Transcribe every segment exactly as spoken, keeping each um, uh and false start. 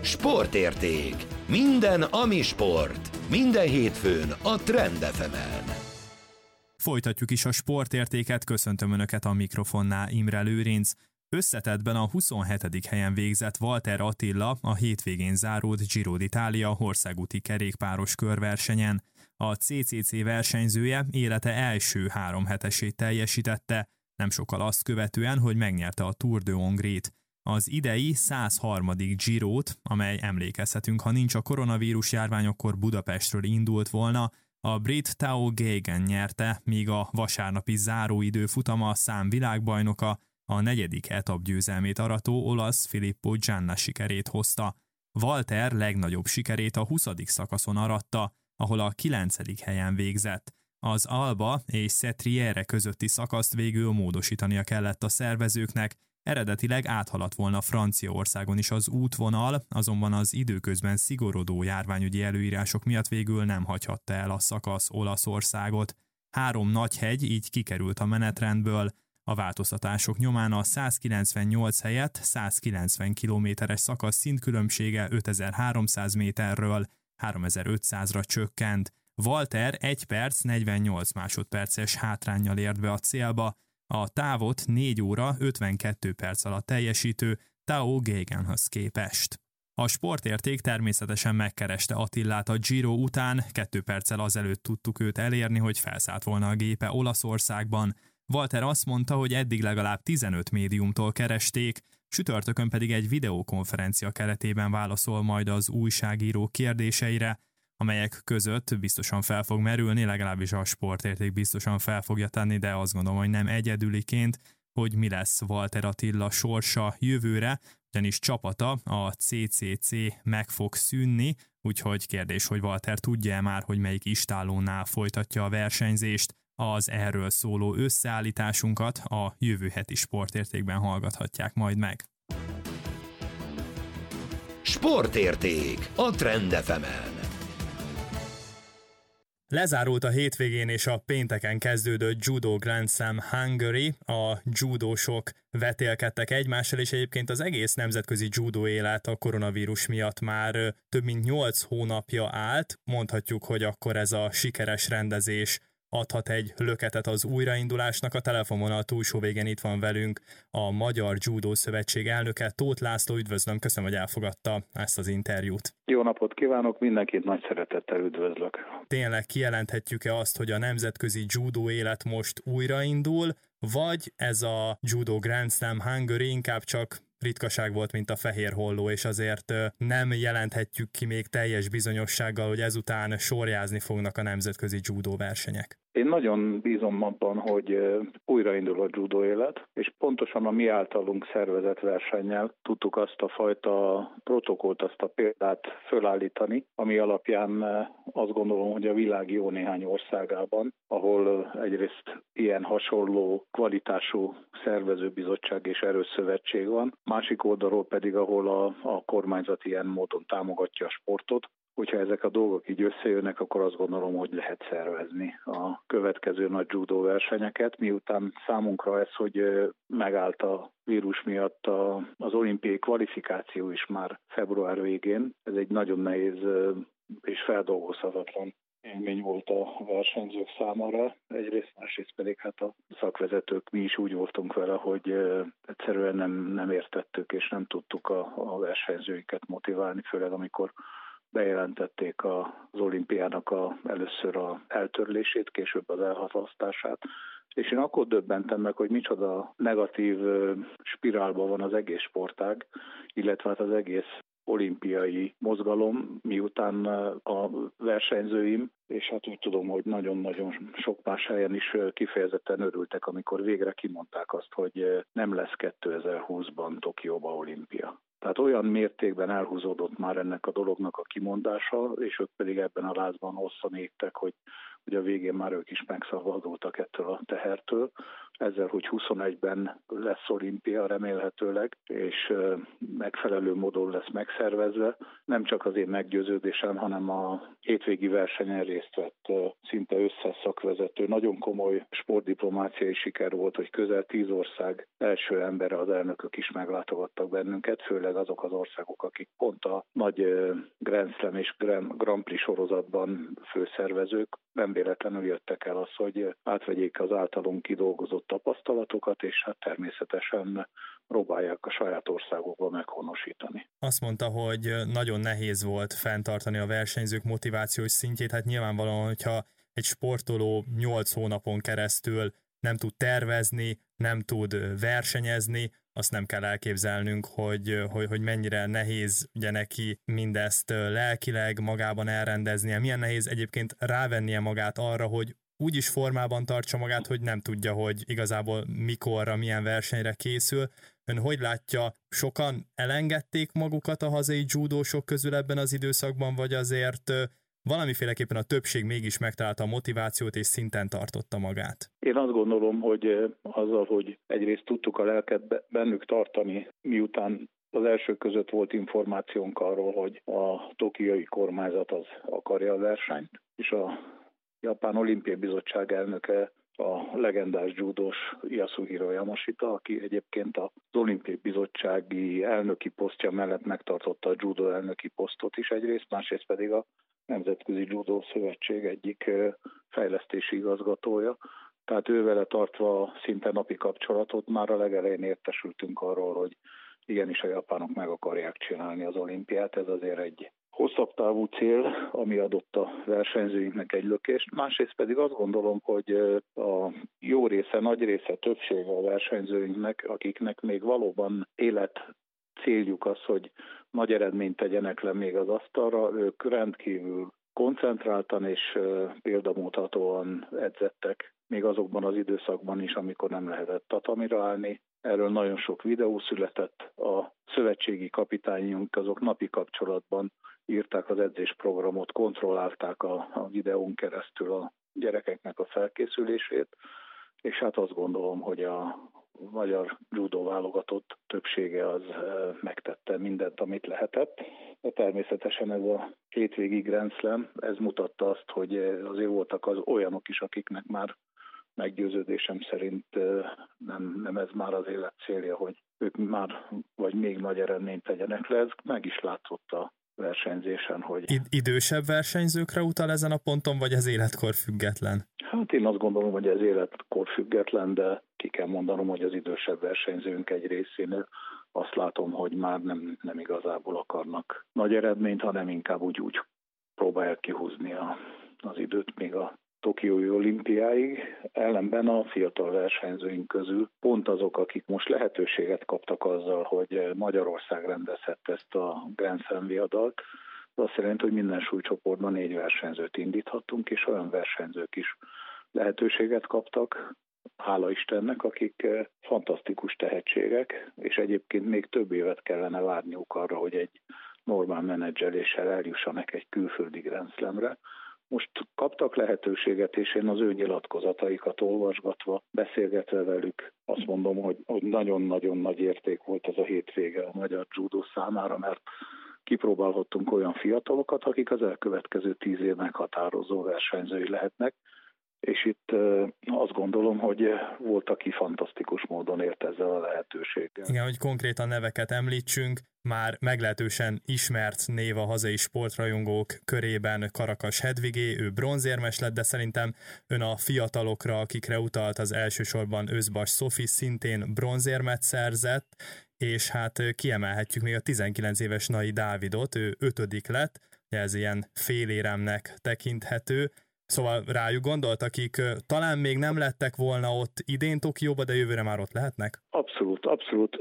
Sportérték. Minden, ami sport. Minden hétfőn a Trend ef emen. Folytatjuk is a sportértéket, köszöntöm Önöket a mikrofonnál, Imre Lőrinc. Összetettben a huszonhetedik helyen végzett Walter Attila a hétvégén záródott Giro d'Italia országúti kerékpáros körversenyen. A cé cé cé versenyzője élete első három hetesét teljesítette, nem sokkal azt követően, hogy megnyerte a Tour de Hongrie-t. Az idei száz harmadik Girót, amely emlékezhetünk, ha nincs a koronavírus járvány, akkor Budapestről indult volna, a brit Tao Geoghegan nyerte, míg a vasárnapi záróidő futama a szám világbajnoka a negyedik etapgyőzelmét arató olasz Filippo Ganna sikerét hozta. Walter legnagyobb sikerét a huszadik szakaszon aratta, ahol a kilencedik helyen végzett. Az Alba és Setriere közötti szakaszt végül módosítania kellett a szervezőknek, eredetileg áthaladt volna Franciaországon is az útvonal, azonban az időközben szigorodó járványügyi előírások miatt végül nem hagyhatta el a szakasz Olaszországot. Három nagy hegy így kikerült a menetrendből. A változtatások nyomán a százkilencvennyolc helyett százkilencven kilométeres szakasz szintkülönbsége ötezer-háromszáz méterről háromezer-ötszázra csökkent. Walter egy perc negyvennyolc másodperces hátránnyal ért be a célba, a távot négy óra ötvenkettő perc alatt teljesítő Tao Geogheganhoz képest. A sportérték természetesen megkereste Attilát a Giro után, kettő perccel azelőtt tudtuk őt elérni, hogy felszállt volna a gépe Olaszországban. Walter azt mondta, hogy eddig legalább tizenöt médiumtól keresték, csütörtökön pedig egy videokonferencia keretében válaszol majd az újságíró kérdéseire, amelyek között biztosan fel fog merülni, legalábbis a sportérték biztosan fel fogja tenni, de azt gondolom, hogy nem egyedüliként, hogy mi lesz Walter Attila sorsa jövőre, ugyanis csapata, a cé cé cé meg fog szűnni, úgyhogy kérdés, hogy Walter tudja már, hogy melyik istállónál folytatja a versenyzést. Az erről szóló összeállításunkat a jövő heti sportértékben hallgathatják majd meg. Sportérték a Trend ef emen. Lezárult a hétvégén és a pénteken kezdődött Judo Grand Slam Hungary, a judósok vetélkedtek egymással, és egyébként az egész nemzetközi judo élet a koronavírus miatt már több mint nyolc hónapja állt. Mondhatjuk, hogy akkor ez a sikeres rendezés adhat egy löketet az újraindulásnak. A telefonvonal túlsó végén itt van velünk a Magyar Judo Szövetség elnöke, Tóth László. Üdvözlöm, köszönöm, hogy elfogadta ezt az interjút. Jó napot kívánok, mindenkit nagy szeretettel üdvözlök. Tényleg kijelenthetjük-e azt, hogy a nemzetközi judo élet most újraindul, vagy ez a Judo Grand Slam Hungary inkább csak ritkaság volt, mint a fehér holló, és azért nem jelenthetjük ki még teljes bizonyossággal, hogy ezután sorjázni fognak a nemzetközi judo versenyek? Én nagyon bízom abban, hogy újraindul a judo élet, és pontosan a mi általunk szervezett versennyel tudtuk azt a fajta protokollt, azt a példát fölállítani, ami alapján azt gondolom, hogy a világ jó néhány országában, ahol egyrészt ilyen hasonló kvalitású szervezőbizottság és erőszövetség van, másik oldalról pedig, ahol a, a kormányzat ilyen módon támogatja a sportot. Hogyha ezek a dolgok így összejönnek, akkor azt gondolom, hogy lehet szervezni a következő nagy judo versenyeket, miután számunkra ez, hogy megállt a vírus miatt az olimpiai kvalifikáció is már február végén. Ez egy nagyon nehéz és feldolgozhatatlan élmény volt a versenyzők számára. Egyrészt, másrészt pedig hát a szakvezetők, mi is úgy voltunk vele, hogy egyszerűen nem, nem értettük és nem tudtuk a, a versenyzőiket motiválni, főleg amikor bejelentették az olimpiának a, először az eltörlését, később az elhalasztását. És én akkor döbbentem meg, hogy micsoda negatív spirálban van az egész sportág, illetve hát az egész olimpiai mozgalom, miután a versenyzőim, és hát úgy tudom, hogy nagyon-nagyon sok más helyen is kifejezetten örültek, amikor végre kimondták azt, hogy nem lesz kétezer-húszban Tokióba olimpia. Tehát olyan mértékben elhúzódott már ennek a dolognak a kimondása, és ők pedig ebben a lázban hosszan égtek, hogy hogy a végén már ők is megszabadultak ettől a tehertől. Ezzel, hogy huszonegyben lesz olimpia remélhetőleg, és megfelelő módon lesz megszervezve. Nem csak az én meggyőződésem, hanem a hétvégi versenyen részt vett szinte összes szakvezető. Nagyon komoly sportdiplomáciai siker volt, hogy közel tíz ország első embere, az elnökök is meglátogattak bennünket, főleg azok az országok, akik pont a nagy Grand Slam és Grand Prix sorozatban főszervezők. Nem véletlenül jöttek el az, hogy átvegyék az általunk kidolgozott tapasztalatokat, és hát természetesen próbálják a saját országokba meghonosítani. Azt mondta, hogy nagyon nehéz volt fenntartani a versenyzők motivációs szintjét. Hát nyilvánvalóan, hogyha egy sportoló nyolc hónapon keresztül nem tud tervezni, nem tud versenyezni, azt nem kell elképzelnünk, hogy, hogy, hogy mennyire nehéz ugye neki mindezt lelkileg magában elrendeznie, milyen nehéz egyébként rávennie magát arra, hogy úgy is formában tartsa magát, hogy nem tudja, hogy igazából mikorra, milyen versenyre készül. Ön hogy látja, sokan elengedték magukat a hazai judósok közül ebben az időszakban, vagy azért valamiféleképpen a többség mégis megtalálta a motivációt és szinten tartotta magát? Én azt gondolom, hogy azzal, hogy egyrészt tudtuk a lelket bennük tartani, miután az elsők között volt információnk arról, hogy a tokiói kormányzat az akarja a versenyt, és a Japán Olimpiai Bizottság elnöke a legendás judós Yasuhiro Yamashita, aki egyébként az Olimpiai Bizottsági elnöki posztja mellett megtartotta a judo elnöki posztot is egyrészt, másrészt pedig a Nemzetközi Judo Szövetség egyik fejlesztési igazgatója. Tehát ővele tartva szinte napi kapcsolatot már a legelején értesültünk arról, hogy igenis a japánok meg akarják csinálni az olimpiát. Ez azért egy hosszabb távú cél, ami adott a versenyzőinknek egy lökést. Másrészt pedig azt gondolom, hogy a jó része, nagy része, többsége a versenyzőinknek, akiknek még valóban élet céljuk az, hogy nagy eredményt tegyenek le még az asztalra, ők rendkívül koncentráltan és példamutatóan edzettek, még azokban az időszakban is, amikor nem lehetett tatamira állni. Erről nagyon sok videó született. A szövetségi kapitányunk azok napi kapcsolatban írták az edzésprogramot, kontrollálták a, a videón keresztül a gyerekeknek a felkészülését, és hát azt gondolom, hogy a magyar judo válogatott többsége az megtette mindent, amit lehetett. De természetesen ez a hétvégi Grand Slam, ez mutatta azt, hogy azért voltak az olyanok is, akiknek már meggyőződésem szerint nem, nem ez már az élet célja, hogy ők már vagy még nagy eredményt tegyenek le. Ez meg is látszott a versenyzésen, hogy... Idősebb versenyzőkre utal ezen a ponton, vagy ez életkor független? Hát én azt gondolom, hogy ez életkor független, de ki kell mondanom, hogy az idősebb versenyzőnk egy részénél azt látom, hogy már nem, nem igazából akarnak nagy eredményt, hanem inkább úgy, úgy próbálják kihúzni a, az időt még a Tokiói olimpiáig. Ellenben a fiatal versenyzőink közül pont azok, akik most lehetőséget kaptak azzal, hogy Magyarország rendezhette ezt a Grand Slam viadalt, azt jelenti, hogy minden súlycsoportban négy versenyzőt indíthattunk, és olyan versenyzők is lehetőséget kaptak, hála Istennek, akik fantasztikus tehetségek, és egyébként még több évet kellene várniuk arra, hogy egy normál menedzseléssel eljussanak egy külföldi Grand Slamre. Most kaptak lehetőséget, és én az ő nyilatkozataikat olvasgatva, beszélgetve velük, azt mondom, hogy, hogy nagyon-nagyon nagy érték volt ez a hétvége a magyar judo számára, mert kipróbálhattunk olyan fiatalokat, akik az elkövetkező tíz év meghatározó versenyzői lehetnek, és itt azt gondolom, hogy volt, aki fantasztikus módon ért ezzel a lehetőséggel. Igen, hogy konkrétan neveket említsünk, már meglehetősen ismert név a hazai sportrajongók körében Karakas Hedvigé, ő bronzérmes lett, de szerintem ön a fiatalokra, akikre utalt, az elsősorban Özbas Szofi szintén bronzérmet szerzett, és hát kiemelhetjük még a tizenkilenc éves Nai Dávidot, ő ötödik lett, ez ilyen féléremnek tekinthető. Szóval rájuk gondolt, akik talán még nem lettek volna ott idén Tokióba, de jövőre már ott lehetnek? Abszolút, abszolút.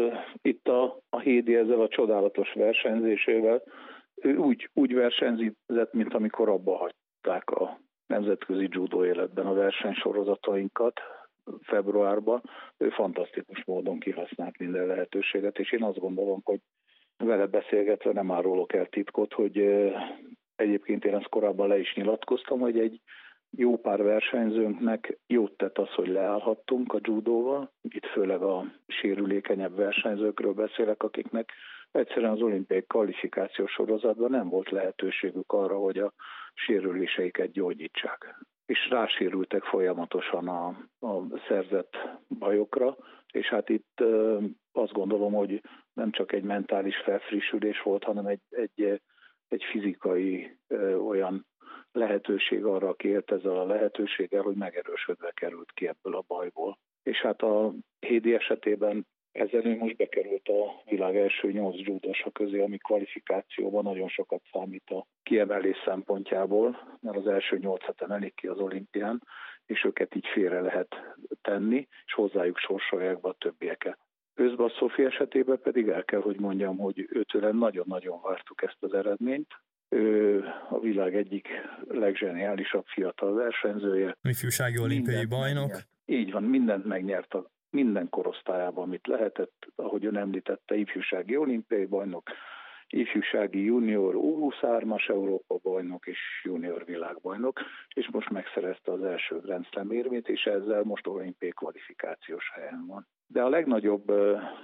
Itt a, a Hédi ezzel a csodálatos versenyzésével ő úgy, úgy versenyzett, mint amikor abba hagyták a nemzetközi judo életben a versenysorozatainkat februárban. Ő fantasztikus módon kihasznált minden lehetőséget, és én azt gondolom, hogy vele beszélgetve nem árulok el titkot, hogy egyébként én ezt korábban le is nyilatkoztam, hogy egy jó pár versenyzőnknek jót tett az, hogy leállhattunk a judóval. Itt főleg a sérülékenyebb versenyzőkről beszélek, akiknek egyszerűen az olimpiai kvalifikációs sorozatban nem volt lehetőségük arra, hogy a sérüléseiket gyógyítsák. És rásérültek folyamatosan a, a szerzett bajokra, és hát itt azt gondolom, hogy nem csak egy mentális felfrissülés volt, hanem egy, egy, egy fizikai ö, olyan lehetőség arra, aki élt ezzel a lehetőséggel, hogy megerősödve került ki ebből a bajból. És hát a Hédi esetében ezzel ő most bekerült a világ első nyolc judósa közé, ami kvalifikációban nagyon sokat számít a kiemelés szempontjából, mert az első nyolcat emelik ki az olimpián, és őket így félre lehet tenni, és hozzájuk sorsolják be a többieket. Özbasszofi esetében pedig el kell, hogy mondjam, hogy őtőle nagyon-nagyon vártuk ezt az eredményt. Ő a világ egyik legzseniálisabb fiatal versenyzője. Ifjúsági olimpiai bajnok. Megnyert. Így van, mindent megnyert a minden korosztályában, amit lehetett, ahogy ön említette, ifjúsági olimpiai bajnok, ifjúsági junior U huszonhármas Európa bajnok és junior világbajnok, és most megszerezte az első Grand Slam érmét, és ezzel most olimpiai kvalifikációs helyen van. De a legnagyobb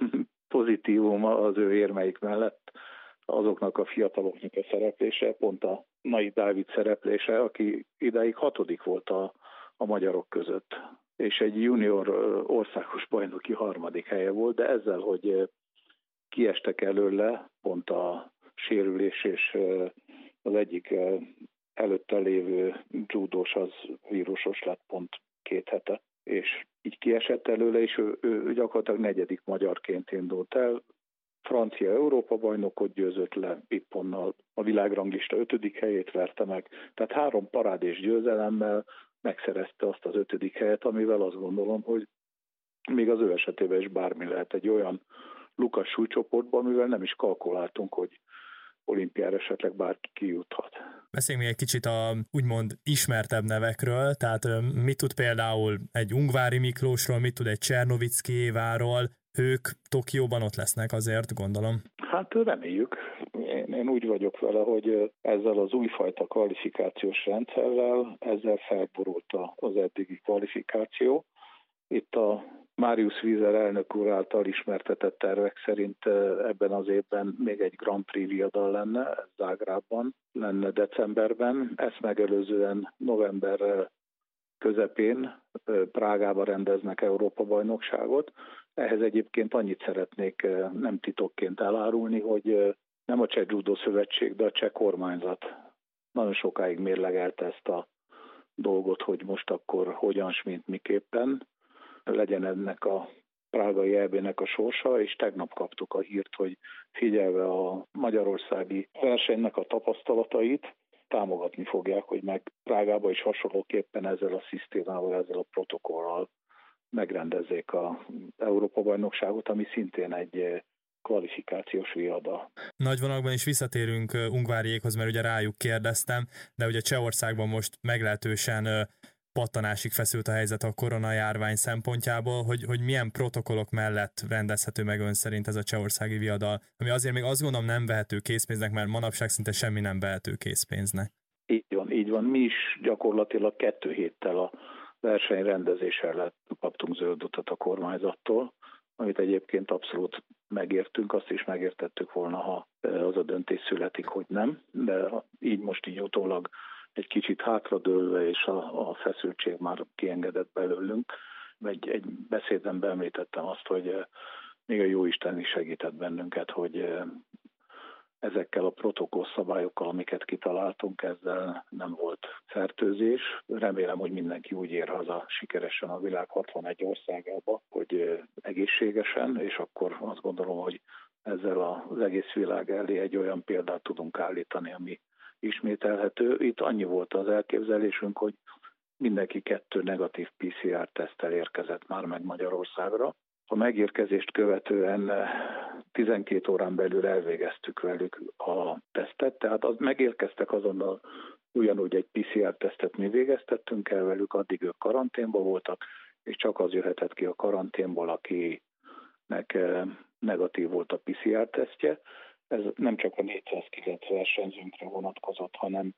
pozitívum az ő érmeik mellett azoknak a fiataloknak a szereplése, pont a Nai Dávid szereplése, aki idáig hatodik volt a, a magyarok között, és egy junior országos bajnoki harmadik helye volt, de ezzel, hogy kiestek előle, pont a sérülés és az egyik előtte lévő judós az vírusos lett pont két hete, és így kiesett előle, és ő, ő gyakorlatilag negyedik magyarként indult el, francia Európa-bajnokot győzött le Pipponnal, a világranglista ötödik helyét verte meg, tehát három parádés győzelemmel megszerezte azt az ötödik helyet, amivel azt gondolom, hogy még az ő esetében is bármi lehet egy olyan lukas súlycsoportban, amivel nem is kalkuláltunk, hogy olimpiára esetleg bárki kijuthat. Beszéljünk még egy kicsit a úgymond ismertebb nevekről, tehát mit tud például egy Ungvári Miklósról, mit tud egy Csernovicki Éváról, ők Tokióban ott lesznek azért, gondolom. Hát reméljük. Én, én úgy vagyok vele, hogy ezzel az újfajta kvalifikációs rendszerrel, ezzel felborult az eddigi kvalifikáció. Itt a Marius Wieser elnök úr által ismertetett tervek szerint ebben az évben még egy Grand Prix viadal lenne, ez Zágrábban lenne decemberben. Ezt megelőzően november közepén Prágában rendeznek Európa-bajnokságot. Ehhez egyébként annyit szeretnék nem titokként elárulni, hogy nem a Cseh Judo Szövetség, de a cseh kormányzat nagyon sokáig mérlegelte ezt a dolgot, hogy most akkor hogyan, mint miképpen legyen ennek a prágai é bé-nek a sorsa, és tegnap kaptuk a hírt, hogy figyelve a magyarországi versenynek a tapasztalatait, támogatni fogják, hogy meg Prágába is hasonlóképpen ezzel a szisztémával, ezzel a protokollal megrendezzék a Európa-bajnokságot, ami szintén egy kvalifikációs viadal. Nagy vonalakban is visszatérünk Ungváriékhoz, mert ugye rájuk kérdeztem, de ugye Csehországban most meglehetősen pattanásig feszült a helyzet a koronajárvány szempontjából, hogy, hogy milyen protokollok mellett rendezhető meg ön szerint ez a csehországi viadal, ami azért még azt gondolom nem vehető készpénznek, mert manapság szinte semmi nem vehető készpénznek. Így van, így van. Mi is gyakorlatilag kettő héttel a verseny rendezésre kaptunk zöld utat a kormányzattól, amit egyébként abszolút megértünk, azt is megértettük volna, ha az a döntés születik, hogy nem, de így most így utólag egy kicsit hátradőlve, és a, a feszültség már kiengedett belőlünk. Egy, egy beszédemben említettem azt, hogy még a Jóisten is segített bennünket, hogy ezekkel a protokollszabályokkal, amiket kitaláltunk, ezzel nem volt fertőzés. Remélem, hogy mindenki úgy ér haza sikeresen a világ hatvanegy országába, hogy egészségesen, és akkor azt gondolom, hogy ezzel az egész világ elé egy olyan példát tudunk állítani, ami ismételhető. Itt annyi volt az elképzelésünk, hogy mindenki kettő negatív pé cé er-teszttel érkezett már meg Magyarországra. A megérkezést követően tizenkét órán belül elvégeztük velük a tesztet, tehát az, megérkeztek azonnal ugyanúgy egy pé cé er-tesztet mi végeztettünk el velük, addig ők karanténban voltak, és csak az jöhetett ki a karanténból, akinek negatív volt a pé cé er-tesztje. Ez nem csak a négyszázkilenc versenyzőnkre vonatkozott, hanem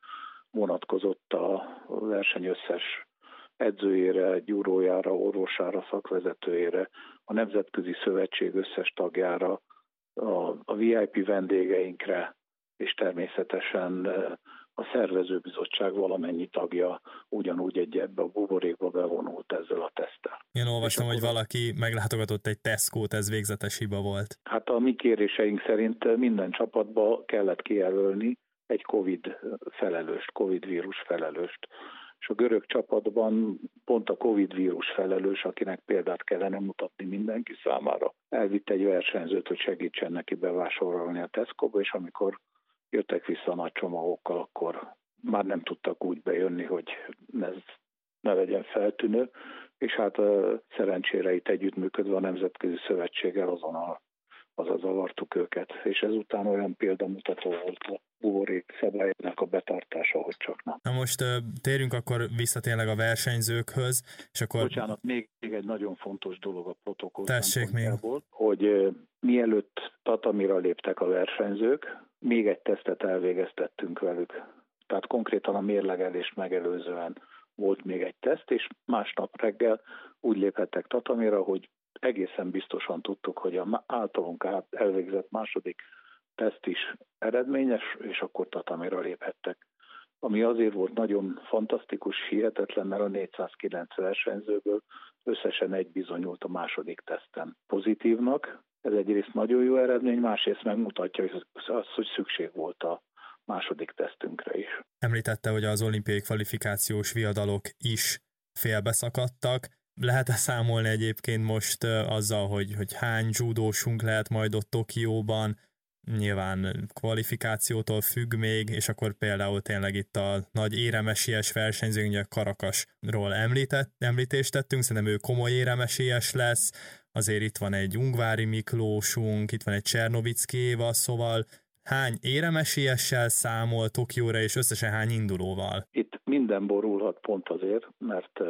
vonatkozott a verseny összes edzőjére, gyúrójára, orvosára, szakvezetőjére, a Nemzetközi Szövetség összes tagjára, a, a vé i pé vendégeinkre, és természetesen a szervezőbizottság valamennyi tagja ugyanúgy egy ebbe a buborékba bevonult ezzel a teszttel. Én olvastam, hogy valaki meglátogatott egy Tesco-t, ez végzetes hiba volt. Hát a mi kéréseink szerint minden csapatba kellett kijelölni egy Covid felelőst, Covid vírus felelőst. És a görög csapatban pont a Covid vírus felelős, akinek példát kellene mutatni mindenki számára, elvitt egy versenyzőt, hogy segítsen neki bevásárolni a Tesco-ba, és amikor jöttek vissza nagy csomagokkal, akkor már nem tudtak úgy bejönni, hogy ez ne legyen feltűnő, és hát szerencsére itt együttműködve a Nemzetközi Szövetséggel azonnal azaz zavartuk őket, és ezután olyan példamutató volt a buborék szabályának a betartása, hogy csak nem. Na most térjünk akkor vissza tényleg a versenyzőkhöz, és akkor... Bocsánat, még egy nagyon fontos dolog a protokoll szempontjából, hogy mielőtt tatamira léptek a versenyzők, még egy tesztet elvégeztettünk velük. Tehát konkrétan a mérlegelést megelőzően volt még egy teszt, és másnap reggel úgy léphettek tatamira, hogy egészen biztosan tudtuk, hogy a általunk elvégzett második teszt is eredményes, és akkor tatamira léphettek. Ami azért volt nagyon fantasztikus, hihetetlen, mert a négyszázkilenc versenyzőből összesen egy bizonyult a második teszten pozitívnak. Ez egyrészt nagyon jó eredmény, másrészt megmutatja az, hogy szükség volt a második tesztünkre is. Említette, hogy az olimpiai kvalifikációs viadalok is félbeszakadtak. Lehet-e számolni egyébként most azzal, hogy, hogy hány judósunk lehet majd ott Tokióban? Nyilván kvalifikációtól függ még, és akkor például tényleg itt a nagy éremesélyes versenyzőnk, ugye Karakasról említett, említést tettünk, szerintem ő komoly éremesélyes lesz, azért itt van egy Ungvári Miklósunk, itt van egy Csernovicki Éva, szóval hány éremesélyessel számol Tokióra, és összesen hány indulóval? Itt minden borulhat pont azért, mert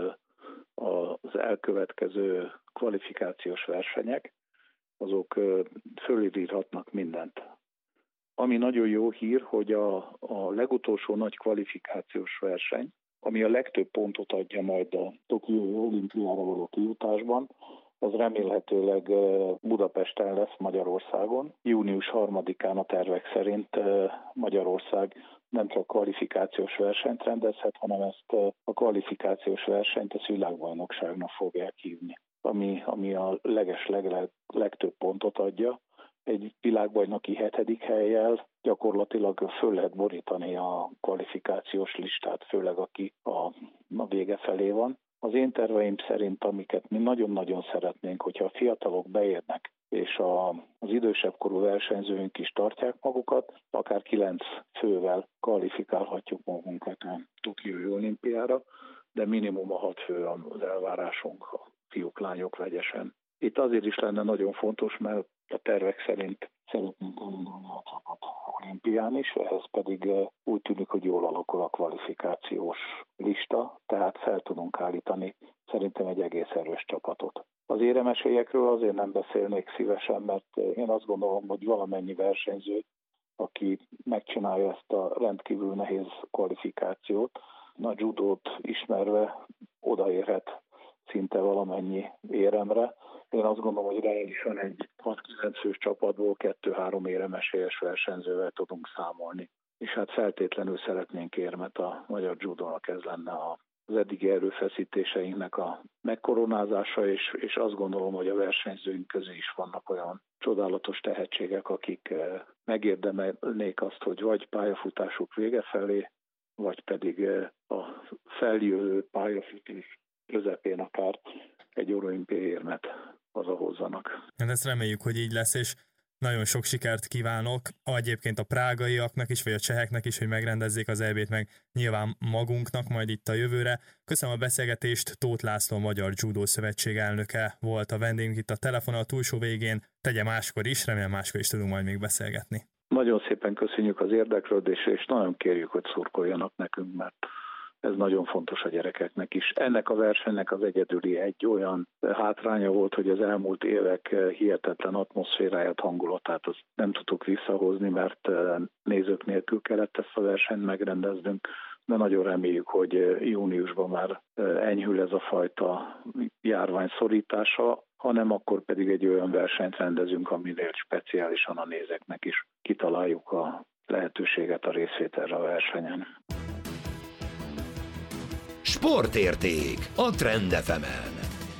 az elkövetkező kvalifikációs versenyek, azok fölírhatnak mindent. Ami nagyon jó hír, hogy a, a legutolsó nagy kvalifikációs verseny, ami a legtöbb pontot adja majd a Tokiói olimpiára való kijutásban, az remélhetőleg Budapesten lesz, Magyarországon. június harmadikán a tervek szerint Magyarország nem csak kvalifikációs versenyt rendezhet, hanem ezt a kvalifikációs versenyt a világbajnokságnak fogják hívni, ami, ami a leges leg, legtöbb pontot adja. Egy világbajnoki hetedik hellyel gyakorlatilag föl lehet borítani a kvalifikációs listát, főleg aki a, a vége felé van. Az én terveim szerint, amiket mi nagyon-nagyon szeretnénk, hogyha a fiatalok beérnek, és a, az idősebb korú versenyzőink is tartják magukat, akár kilenc fővel kvalifikálhatjuk magunkat a Tokiói olimpiára, de minimum a hat fő az elvárásunk, a fiúk, lányok vegyesen. Itt azért is lenne nagyon fontos, mert a tervek szerint szeretnénk elindulni a csapat olimpián is, ehhez pedig úgy tűnik, hogy jól alakul a kvalifikációs lista, tehát fel tudunk állítani szerintem egy egész erős csapatot. Az éremesélyekről azért nem beszélnék szívesen, mert én azt gondolom, hogy valamennyi versenyző, aki megcsinálja ezt a rendkívül nehéz kvalifikációt, a judót ismerve odaérhet szinte valamennyi éremre. Én azt gondolom, hogy reálisan egy hat-kilenc fős csapatból kettő-három éremesélyes versenyzővel tudunk számolni. És hát feltétlenül szeretnénk érmet a magyar judónak, ez lenne az eddigi erőfeszítéseinknek a megkoronázása, és, és azt gondolom, hogy a versenyzőink közé is vannak olyan csodálatos tehetségek, akik megérdemelnék azt, hogy vagy pályafutásuk vége felé, vagy pedig a feljövő pályafutás közepén akár egy olimpiai érmet hazahozzanak. Ezt reméljük, hogy így lesz, és nagyon sok sikert kívánok, egyébként a prágaiaknak is, vagy a cseheknek is, hogy megrendezzék az é bét, meg nyilván magunknak majd itt a jövőre. Köszönöm a beszélgetést, Tóth László, Magyar Judo Szövetség elnöke volt a vendégünk itt a telefonon a túlsó végén. Tegye máskor is, remélem máskor is tudunk majd még beszélgetni. Nagyon szépen köszönjük az érdeklődést, és nagyon kérjük, hogy szurkoljanak nekünk, mert ez nagyon fontos a gyerekeknek is. Ennek a versenynek az egyedüli egy olyan hátránya volt, hogy az elmúlt évek hihetetlen atmoszféráját, hangulatát azt nem tudtuk visszahozni, mert nézők nélkül kellett ezt a versenyt megrendeznünk. de nagyon reméljük, hogy júniusban már enyhül ez a fajta járvány szorítása, hanem akkor pedig egy olyan versenyt rendezünk, aminél speciálisan a nézőknek is kitaláljuk a lehetőséget a részvételre a versenyen. Sportérték a Trend ef emen.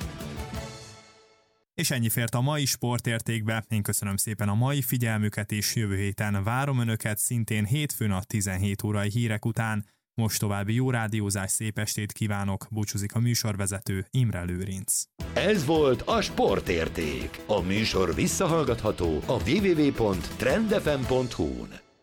És ennyi fért a mai sportértékbe. Én köszönöm szépen a mai figyelmüket, és jövő héten várom önöket szintén hétfőn a tizenhét órai hírek után. Most további jó rádiózás, szép estét kívánok, búcsúzik a műsorvezető Imre Lőrinc. Ez volt a Sportérték. A műsor visszahallgatható a double-u double-u double-u pont trend f m pont hu-n.